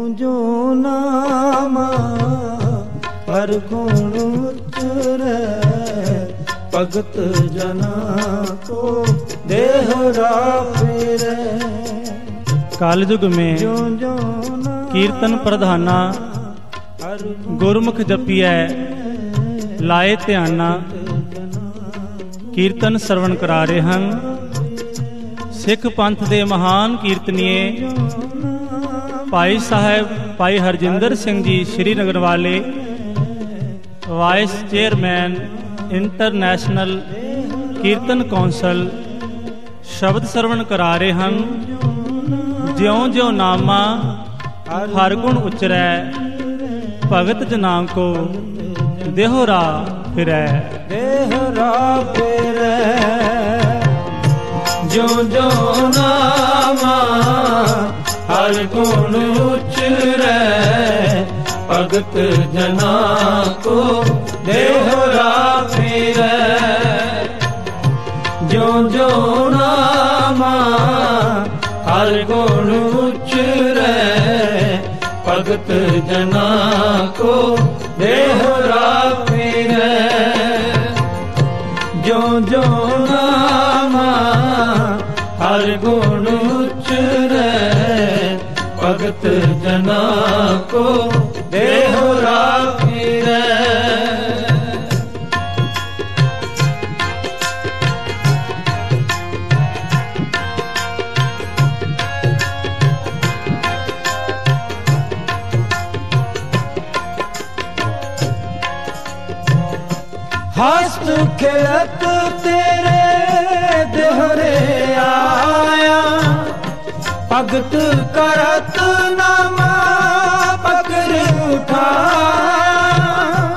जो नामा हर गुण उचरै भगत जना को देहरा फिरै। कालयुग में कीर्तन प्रधाना गुरमुख जपिए लाए ध्याना कीर्तन श्रवण करा रहे हैं। सिख पंथ दे महान कीर्तनीय भाई साहब भाई हरजिंदर सिंह जी श्रीनगर वाले vice chairman international kirtan council शब्द श्रवण करा रहे हैं। ज्यों ज्यों नामा हर गुण उचरै भगत जना को देहरा फिरै। देहरा फिरै जो जो नामा हर गुण उचरै भगत जना को देहरा फिरै। जो जो नामा हर गुण उचरै भगत जना को देहरा फिरै। जो जो नामा हर गुण उचरै भगत जना को देहरा फिरै। हस्त खेत तेरे देहरे आया भगत करत नामा पकड़ उठाया।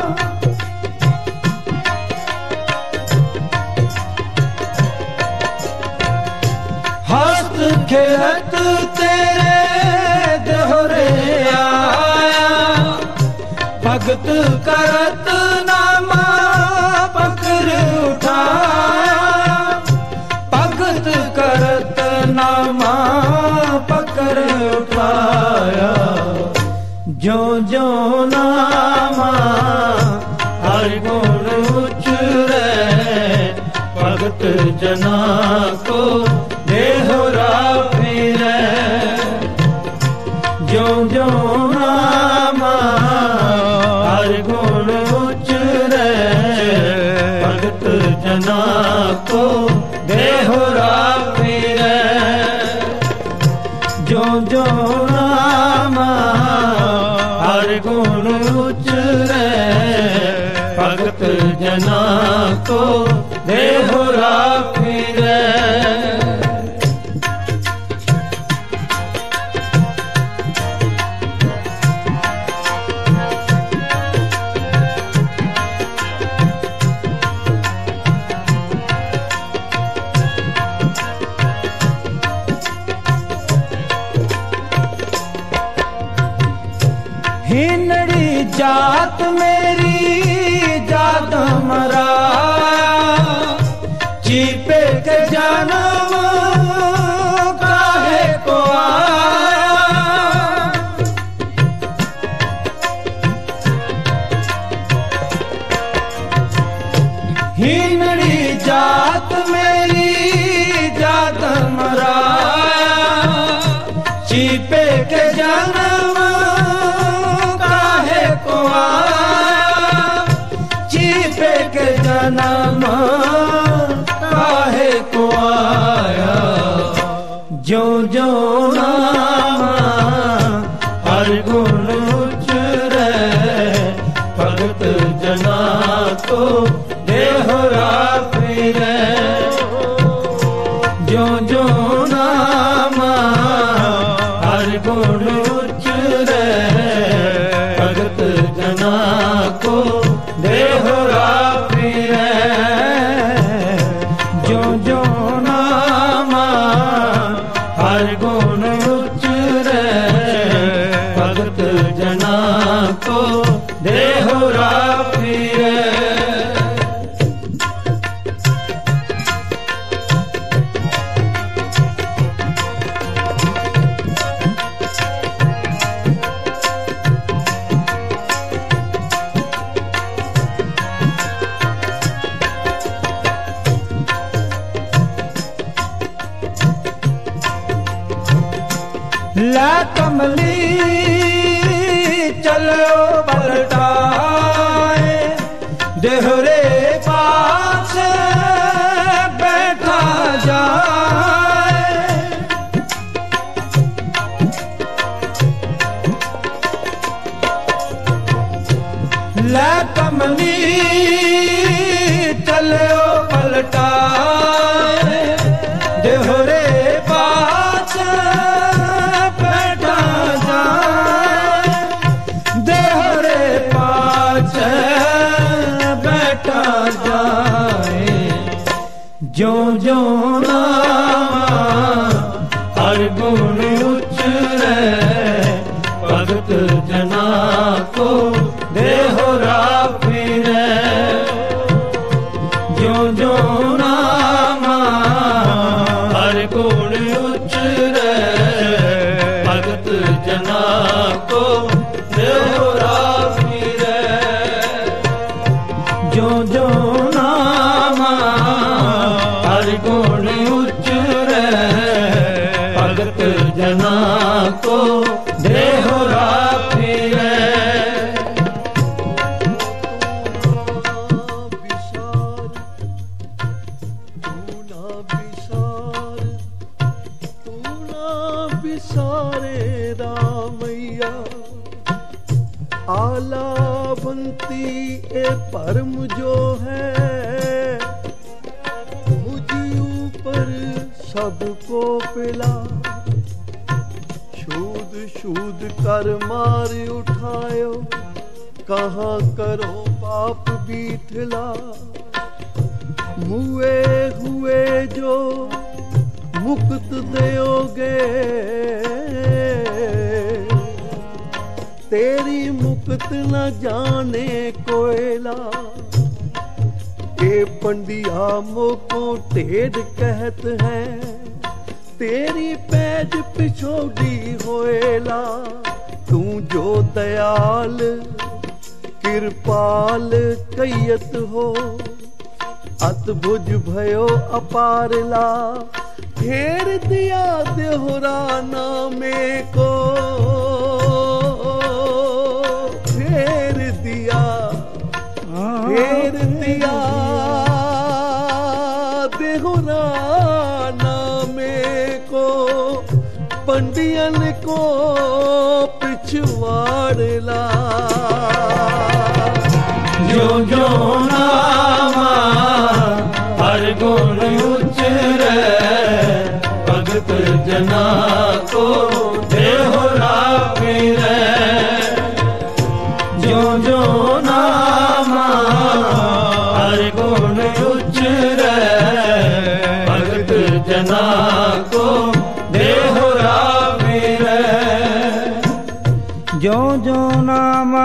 हस्त खेत तेरे देहरे आया भगत करत नामा पकड़ उठाया। भगत करत नामा पकड़ उठाया। जो जो नामा हर गुण उचरै भगत जना को देहरा फिरै। जो जो नामा हर गुण उचरै भगत जना को देहरा फिरै। जो जो नामा हर गुण उचरै भगत जना को देहरा फिरै। हिनड़ी जात मेरी जात मराया चीपे के जन्म काहे को आया। हिनड़ी जात मेरी जात मराया चीपे के जन्म चीपे के जन्म काहे को आया। जो जो नामा हर गुण उचरै भगत जना को देहरा फिरै। जो जो नामा हर गुण उचरै भगत जना को देहरा फिरै। जो जो नामा हर गुण उचरै भगत जना को देहरा फिरै। कमली चलो पलटाए, देहरे पास बैठा जाए। ले कमली चलो पलटाए, देहरे पास बैठा जाए, देहरे पास बैठा जाए। जो जो नामा हर गुण उचरे, भगत जना को देहुरा फिरे। जो जो नामा हर गुण उचरे, भगत जना को देहुरा फिरे। जो जो नामा हर गुण उचरे, भगत जना को देहुरा फिरे। सारे रामैया आला बनती ए परम जो है, मुझे ऊपर सबको पिला। शूद शूद कर मार उठायो, कहाँ करो पाप बीठला। मुए हुए जो मुक्त दोगे, तेरी मुक्त न जाने कोयला। ये पंडिया मोको टेढ़ कहत है, तेरी पैज पिछोड़ी होएला। तू जो दयाल कृपाल कैयत हो, अतभुज भयो अपारला। फेर दिया देहुरा नामे को, फेर दिया देहुरा नामे को। पंडियन को पिछवाड़ला। जो जो नामा हर गुण उचरे, भगत जना को देहुरा फिरे। जो जो नामा हर गुण उचरे, भगत जना को देहुरा फिरे। जो जो नामा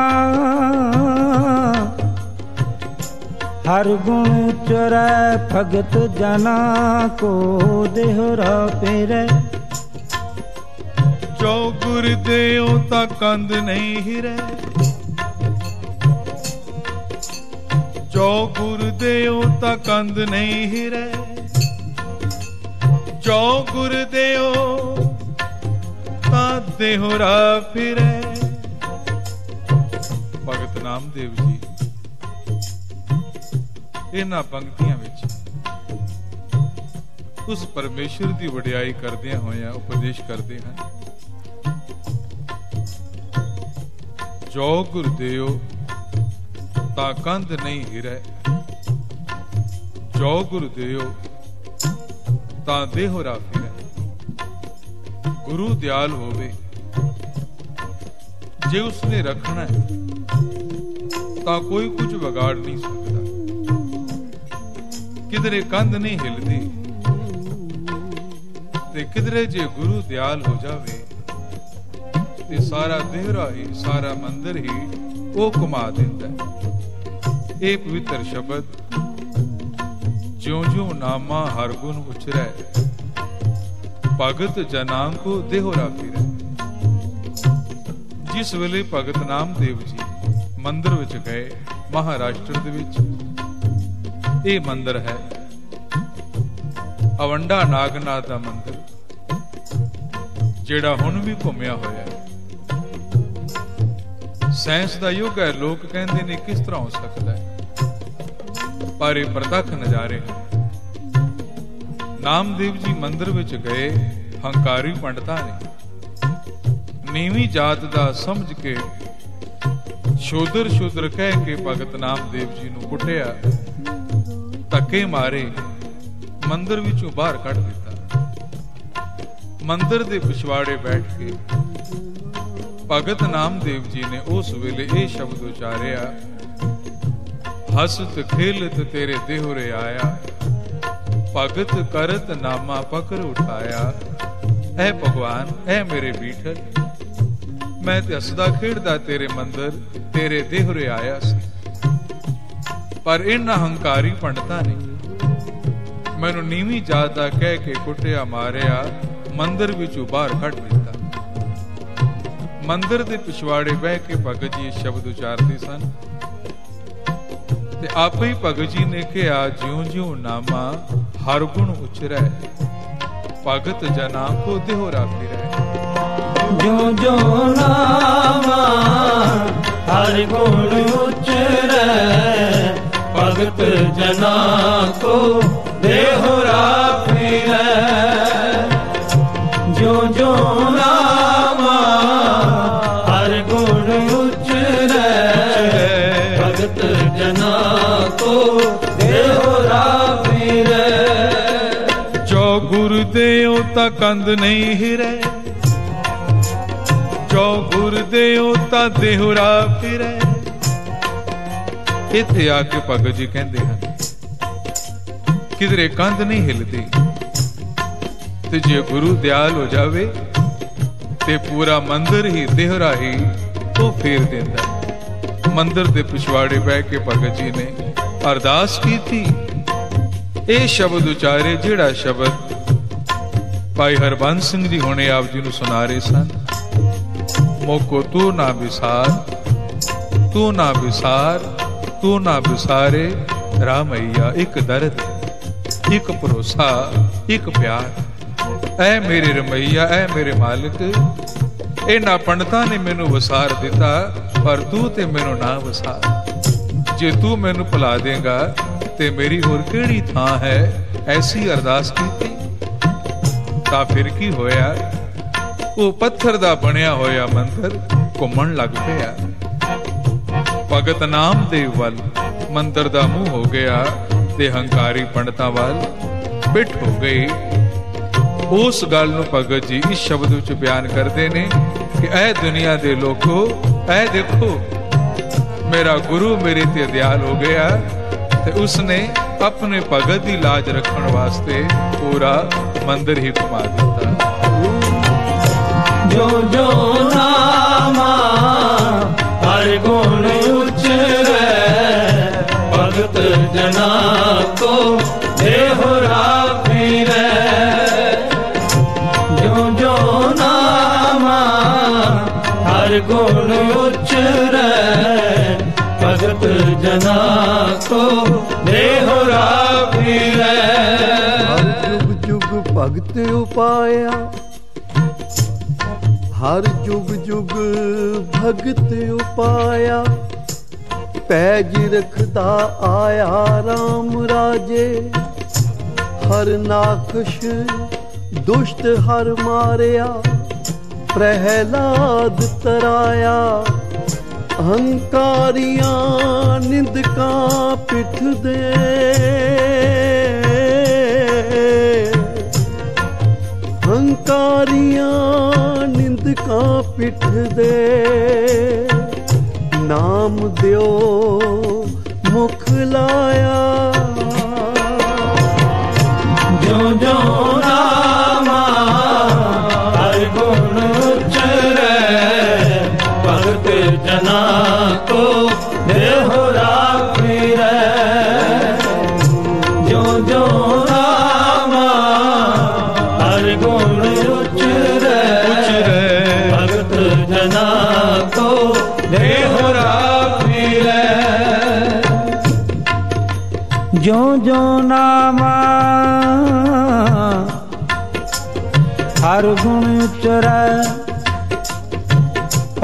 हर गुण उचरै, भगत जना को देहुरा फिरे। जो गुर देओ ता कंद नहीं हिरे, जो गुर देओ ता कंद नहीं हिरे। जो गुर देओ ता देहुरा फिरे। भगत नामदेव जी इन्हां पंक्तियां विच उस परमेश्वर की वडियाई करदियां होया उपदेश करते हैं। जो गुरदेव ता कंध नहीं हिरै, जो गुरदेव ता देहुरा फिरै। गुरु दयाल होवे, जे उसने रखना है ता कोई कुछ बिगाड़ नहीं सकता। किधरे कंध नहीं हिलदी ते किधरे जे गुरु दयाल हो जावे ते सारा देहरा ही, सारा मंदिर ही वो घुमा देंदा है। ये पवित्र शब्द ज्यों ज्यों नामा हर गुण उचरै, भगत जना को देहुरा फिरै। जिस वेले भगत नामदेव जी मंदिर विच गए, महाराष्ट्र दे विच ਇਹ ਮੰਦਰ ਹੈ ਅਵੰਡਾ ਨਾਗਨਾਥ ਦਾ ਮੰਦਰ, ਜਿਹੜਾ ਹੁਣ ਵੀ ਘੁੰਮਿਆ ਹੋਇਆ ਹੈ। ਸਾਇੰਸ ਦਾ ਯੁੱਗ ਹੈ, ਲੋਕ ਕਹਿੰਦੇ ਨੇ ਕਿਸ ਤਰ੍ਹਾਂ ਹੋ ਸਕਦਾ ਹੈ, ਪਰ ਇਹ ਪ੍ਰਤੱਖ ਨਜ਼ਾਰੇ ਹਨ। ਨਾਮਦੇਵ ਜੀ ਮੰਦਿਰ ਵਿੱਚ ਗਏ, ਹੰਕਾਰੀ ਪੰਡਤਾਂ ਨੇ ਨੀਵੀਂ ਜਾਤ ਦਾ ਸਮਝ ਕੇ ਸ਼ੂਦਰ ਸ਼ੂਦਰ ਕਹਿ ਕੇ ਭਗਤ ਨਾਮਦੇਵ ਜੀ ਨੂੰ ਕੁੱਟਿਆ, ਧੱਕੇ ਮਾਰੇ, ਮੰਦਿਰ ਵਿੱਚੋਂ ਬਾਹਰ ਕੱਢ ਦਿੱਤਾ। ਮੰਦਿਰ ਦੇ ਪਿਛਵਾੜੇ ਬੈਠ ਕੇ ਭਗਤ ਨਾਮਦੇਵ ਜੀ ਨੇ ਉਸ ਵੇਲੇ ਇਹ ਸ਼ਬਦ ਉਚਾਰਿਆ, ਹਸਤ ਖੇਲਤ ਤੇਰੇ ਦੇਹੁਰੇ ਆਇਆ, ਭਗਤ ਕਰਤ ਨਾਮਾ ਪਕੜ ਉਠਾਇਆ। ਐ ਭਗਵਾਨ, ਐ ਮੇਰੇ ਬੀਠਲ, ਮੈਂ ਤੇ ਹੱਸਦਾ ਖੇਡਦਾ ਤੇਰੇ ਮੰਦਰ ਤੇਰੇ ਦੇਹੁਰੇ ਆਇਆ ਸੀ, ਪਰ ਇਹਨਾਂ ਹੰਕਾਰੀ ਪੰਡਤਾਂ ਨੇ ਮੈਨੂੰ ਨੀਵੀਂ ਜਾਤ ਦਾ ਕਹਿ ਕੇ ਕੁੱਟਿਆ, ਮਾਰਿਆ, ਮੰਦਰ ਵਿੱਚੋਂ ਬਾਹਰ ਕੱਢ ਦਿੱਤਾ। ਮੰਦਰ ਦੇ ਪਿਛਵਾੜੇ ਬਹਿ ਕੇ ਭਗਤ ਜੀ ਸ਼ਬਦ ਉਚਾਰਦੇ ਸਨ ਤੇ ਆਪੇ ਹੀ ਭਗਤ ਜੀ ਨੇ ਕਿਹਾ, ਜਿਉਂ ਜਿਉਂ ਨਾਮਾ ਹਰ ਗੁਣ ਉਚਰੈ, ਭਗਤ ਜਨਾਂ ਕੋ ਦੇਹੁਰਾ ਫਿਰੈ। ਜਿਉਂ ਜਿਉਂ ਨਾਮਾ ਹਰ ਗੁਣ ਉਚਰੈ, ਭਗਤ ਜਨਾਂ ਕੋ ਦੇਹੁਰਾ ਫਿਰੈ। ਜਿਉਂ ਜਿਉਂ ਨਾਮਾ ਹਰ ਗੁਣ ਉਚਰੈ, ਭਗਤ ਜਨਾਂ ਕੋ ਦੇਹੁਰਾ ਫਿਰੈ। ਜੋ ਗੁਰ ਦੇਉ ਤਾਂ ਕੰਦ ਨਹੀਂ ਹਿਰੈ, ਜੋ ਗੁਰ ਦੇਉ ਤਾਂ ਦੇਹੁਰਾ ਫਿਰੈ। ਇੱਥੇ ਆ ਕੇ ਭਗਤ ਜੀ ਕਹਿੰਦੇ ਹਨ, ਕਿਧਰੇ ਕੰਧ ਨਹੀਂ ਹਿਲਦੀ, ਤੇ ਜੇ ਗੁਰੂ ਦਿਆਲ ਹੋ ਜਾਵੇ ਤੇ ਪੂਰਾ ਮੰਦਿਰ ਹੀ ਦੇਹੁਰਾ ਹੀ ਉਹ ਫੇਰ ਦਿੰਦਾ। ਮੰਦਿਰ ਦੇ ਪਿਛਵਾੜੇ ਬਹਿ ਕੇ ਭਗਤ ਜੀ ਨੇ ਅਰਦਾਸ ਕੀਤੀ, ਇਹ ਸ਼ਬਦ ਉਚਾਰੇ, ਜਿਹੜਾ ਸ਼ਬਦ ਭਾਈ ਹਰਬੰਸ ਸਿੰਘ ਜੀ ਹੁਣੇ ਆਪ ਜੀ ਨੂੰ ਸੁਣਾ ਰਹੇ ਸਨ। ਮੋਕੋ ਤੂੰ ਨਾ ਵਿਸਾਰ, ਤੂੰ ਨਾ ਵਿਸਾਰ, ਤੂੰ ਨਾ ਵਿਸਾਰੇ ਰਾਮਈਆ। ਇੱਕ ਦਰਦ, ਇੱਕ ਭਰੋਸਾ, ਇੱਕ ਪਿਆਰ। ਐ ਮੇਰੇ ਰਮਈਆ, ਐ ਮੇਰੇ ਮਾਲਕ, ਇਹਨਾਂ ਪੰਡਤਾਂ ਨੇ ਮੈਨੂੰ ਵਸਾਰ ਦਿੱਤਾ, ਪਰ ਤੂੰ ਤੇ ਮੈਨੂੰ ਨਾ ਵਸਾਰ। ਜੇ ਤੂੰ ਮੈਨੂੰ ਭੁਲਾ ਦੇਗਾ ਤੇ ਮੇਰੀ ਹੋਰ ਕਿਹੜੀ ਥਾਂ ਹੈ। ਐਸੀ ਅਰਦਾਸ ਕੀਤੀ ਤਾਂ ਫਿਰ ਕੀ ਹੋਇਆ, ਉਹ ਪੱਥਰ ਦਾ ਬਣਿਆ ਹੋਇਆ ਮੰਦਿਰ ਘੁੰਮਣ ਲੱਗ ਪਿਆ। ਭਗਤ ਨਾਮਦੇਵ ਵੱਲ ਮੰਦਿਰ ਦਾ ਮੂੰਹ ਹੋ ਗਿਆ ਤੇ ਹੰਕਾਰੀ ਪੰਡਤਾਂ ਵੱਲ ਪਿੱਠ ਹੋ ਗਈ। ਉਸ ਗੱਲ ਨੂੰ ਭਗਤ ਜੀ ਇਸ ਸ਼ਬਦ ਵਿੱਚ ਬਿਆਨ ਕਰਦੇ ਨੇ ਕਿ ਐ ਦੁਨੀਆ ਦੇ ਲੋਕੋ, ਐ ਦੇਖੋ, ਮੇਰਾ ਗੁਰੂ ਮੇਰੇ ਤੇ ਦਿਆਲ ਹੋ ਗਿਆ ਤੇ ਉਸਨੇ ਆਪਣੇ ਭਗਤ ਦੀ ਲਾਜ ਰੱਖਣ ਵਾਸਤੇ ਪੂਰਾ ਮੰਦਿਰ ਹੀ ਘੁਮਾ ਦਿੱਤਾ। ਜੋ ਜੋ ਨਾਮਾ ਹਰ ਗੁਣ ਉਚਰੈ, ਭਗਤ ਜਨਾਂ ਕੋ ਦੇਹੁਰਾ ਫਿਰੈ। ਜੋ ਜੋ ਨਾਮਾ ਹਰ ਗੁਣ ਉਚਰੈ, ਭਗਤ ਜਨਾਂ ਕੋ ਦੇਹੁਰਾ ਫਿਰੈ। ਹਰ ਜੁਗ ਜੁਗ ਭਗਤ ਉਪਾਇਆ, ਹਰ ਜੁਗ ਜੁਗ ਭਗਤ ਉਪਾਇਆ। ਪੈਜ ਰਖਦਾ ਆਇਆ RAM ਰਾਜੇ, ਹਰ ਨਾਖਸ਼ ਦੁਸ਼ਟ ਹਰ ਮਾਰਿਆ। ਪ੍ਰਹਿਲਾਦ ਤਰਾਇਆ, ਹੰਕਾਰੀਆਂ ਨਿੰਦਕਾਂ ਪਿੱਠ ਦੇ। ਹੰਕਾਰੀਆਂ ਨਿੰਦਕਾਂ ਪਿੱਠ ਦੇ। ਨਾਮ ਦਿਓ ਮੁਖ ਲਾਇਆ, ਜੋ ਜੋ ਨਾਮਾ ਹਰ ਗੁਣ ਉਚਰੈ, ਭਗਤ ਜਨਾਂ ਕੋ ਦੇਹੁਰਾ ਫਿਰੈ। ਜੋ ਜੋ ਨਾਮਾ ਹਰ ਗੁਣ ਉਚਰੈ, ਭਗਤ ਜਨਾਂ ਕੋ ਦੇਹੁਰਾ ਫਿਰੈ। ਜੋ ਜੋ ਨਾਮਾ ਹਰ ਗੁਣ ਉਚਰੈ,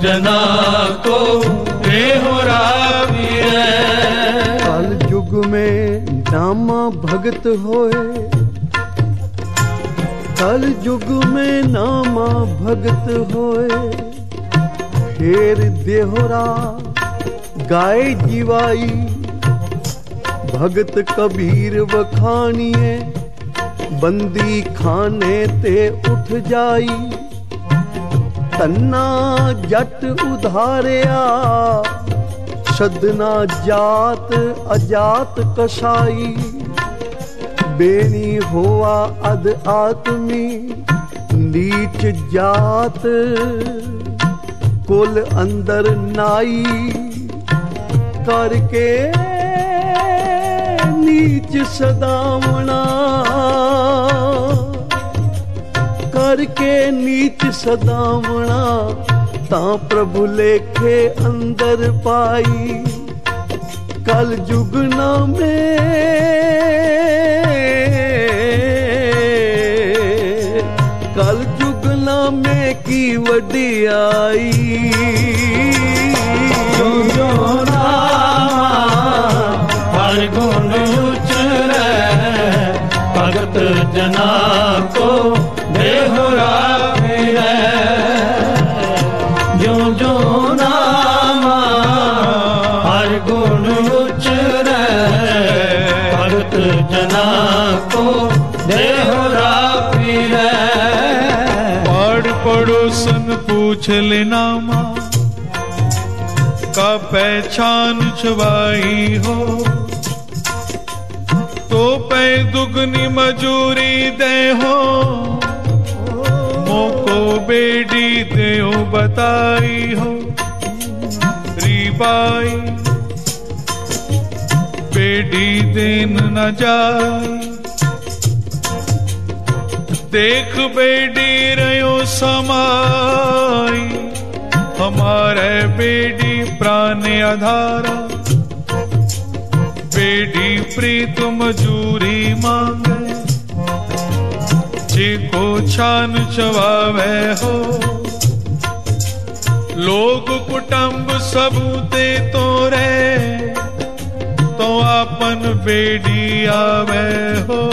जना को देहुरा पीरे। कल युग में नामा भगत होए, कल युग में नामा भगत होए, फेर देहुरा गाय जीवाई। भगत कबीर वखानिए, बंदी खाने ते उठ जाई। तन्ना जट उधारिया, सदना जात अजात कसाई। बेनी होआ अद आत्मी, नीच जात कुल अंदर नाई। करके नीच सदावना, करके नीच सदावना, तां प्रभु लेखे अंदर पाई। कल जुगना में, कल जुगना में की वडियाई। जो जो नामा हर गुण उचरे, भगत जना को देहुरा पीरे। जो जो नामा हर गुण उचरे, भगत जना को देहुरा पीरे। पाड़ पड़ोसन पूछ ले नामा, का पहचान छवाई हो। तो पै दुगनी मजूरी दे हो, मोको बेडी देओ बताई हो। रीबाई बेडी देन न जाई, देख बेडी रयो समाई। हमारे बेडी प्राण आधारा, बेडी प्रीत मजूरी मांगे। जिको छान चवावे हो, लोग कुटुंब सबूते तो रे, तो आपन बेडी आवे हो।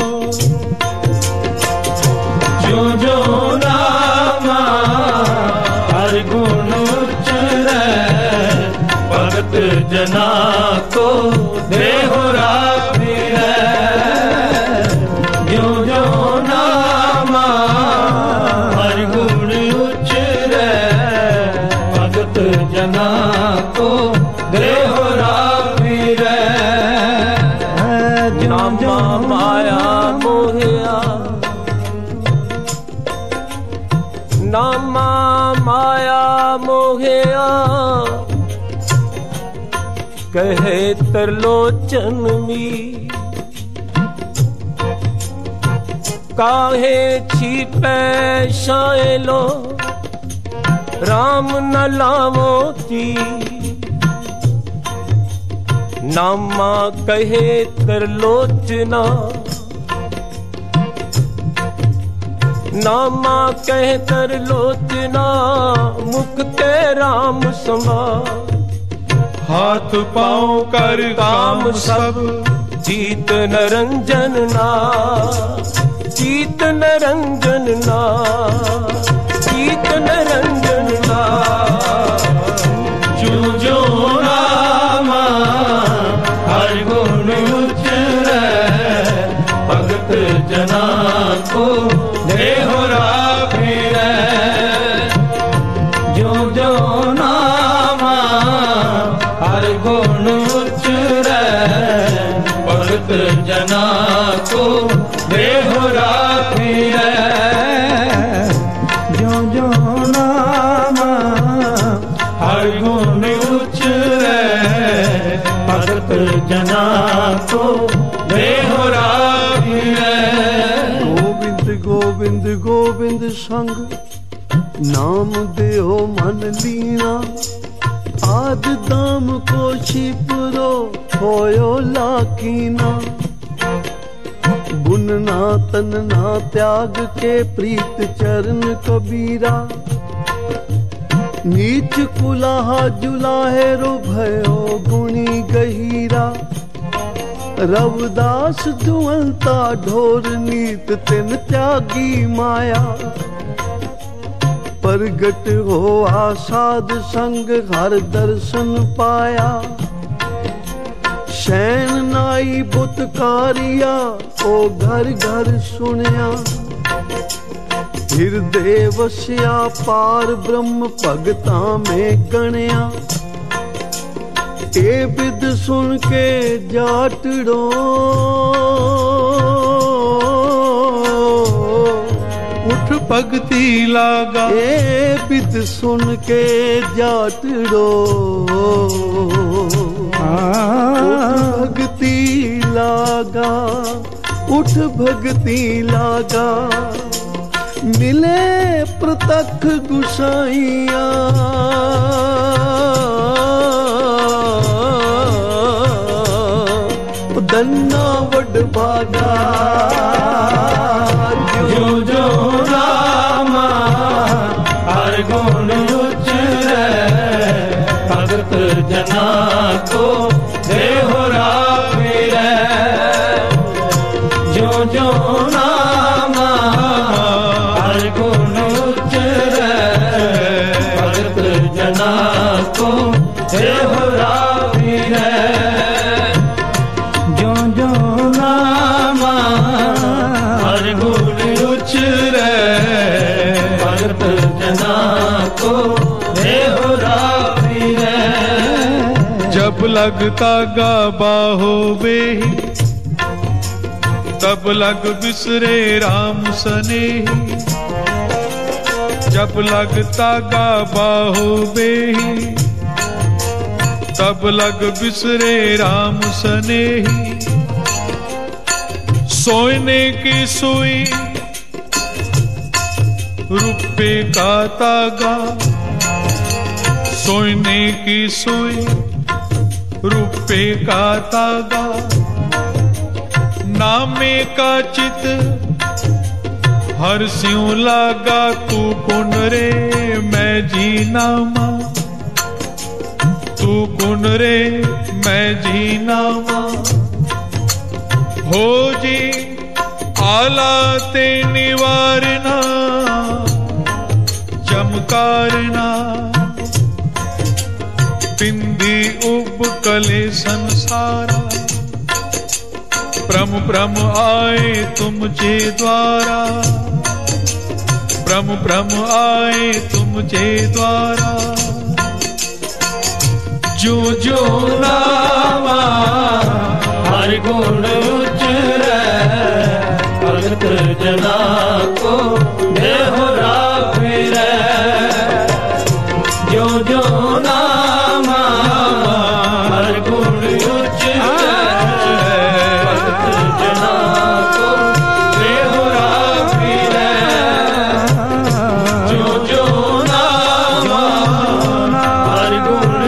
जो जो नामा हर गुण उचरे, भगत जना को देहुरा पीरे। जो जो नामा हर गुण उचरे, भगत जना को देहुरा पीरे। नामा माया मोहिया, नामा माया मोहिया। कहे तरलोचन मी, काहे छिपे शायलो, राम न लामोती। नामा कहे तरलोचना, नामा कह तरलोचना। मुख ते राम समा, हाथ पाँव कर काम सब। जीत नरंजन ना, जीत नरंजन ना, जीत नरंजन ना। जो जो नामा हर गुण उचरे, भगत जना को देहुरा पीरे। जो जो नामा हर गुण उचरे, भगत जना को देहुरा पीरे। जो जो नामा हर गुण उचरे, भगत जना को देहुरा पीरे। गोविंद गोविंद गोविंद संग, नाम देहो मन लीना। आद दाम को छिपरो, होयो लाकीना। बुनना तनना त्याग के, प्रीत चरण कबीरा। नीच कुलाहा जुलाहे रो भयो गुणी गहीरा रवदास जुअंता ढोर नीत तिन त्यागी माया प्रगट हो आसाद संग हर दर्शन पाया शैन नाई बुतकारिया ओ घर घर सुनिया हृदय वसिया पार ब्रह्म भगता में गणिया ए बिद सुन के जाटड़ो उठ भगती लागा ए बिद सुन के जाटड़ो भगती लागा उठ भगती लागा मिले प्रतख गुसाइया दन्ना वड भागा जो जो नामा हर गुण उचरे भगत जना को देहो रावीरे जो जो नामा हर गुण उचरे भगत जना को देहो रावीरे जो जो नामा हर गुण उचरे भगत जना को देहो रावीरे जब लगता गा बाहो बेही तब लग बिसरे राम सनेही जब लगता गा बाहो बेही तब लग बिसरे राम सनेही सोने की सोई रुपये का तागा सोने की सोई रुपये का तागा नामे का चित हर स्यों लागा तू कुन रे मैं जी नामा तू कुन रे मैं जी नामा हो जी आला ते निवारना चमकारना पिंदी उब कले संसारा प्रम प्रम आए तुमचे द्वारा प्रम प्रम आए तुमचे द्वारा जो जो नामा हर गुण उचरे भगत जना को देहो रावीरे जो जो नामा हर गुण उचरे भगत जना को देहो रावीरे जो जो नामा हर गुण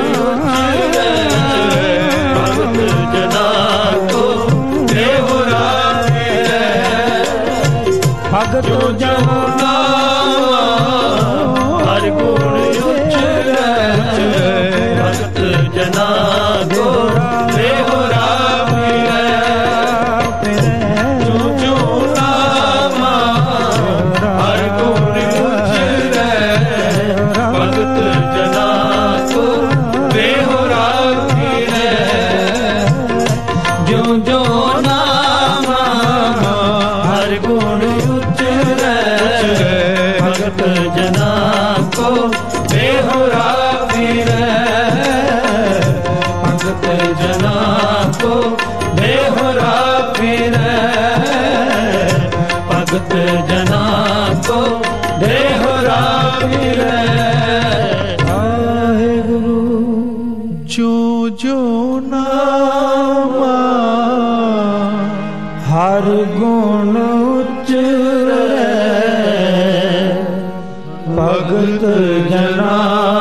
भगत जना को देहो रावीरे भगत जना हर गुण उचरे भगत जना को देहो रावीरे जो जो नामा हर गुण उचरे भगत जना को देहो रावीरे जो जो नामा हर गुण उचरे भगत जना को देहो रावीरे भगत जना को देहो रावीरे भगत जना को देहो रावीरे वाहेगुरु जो जो नामा हर गुण उचरे भगत जना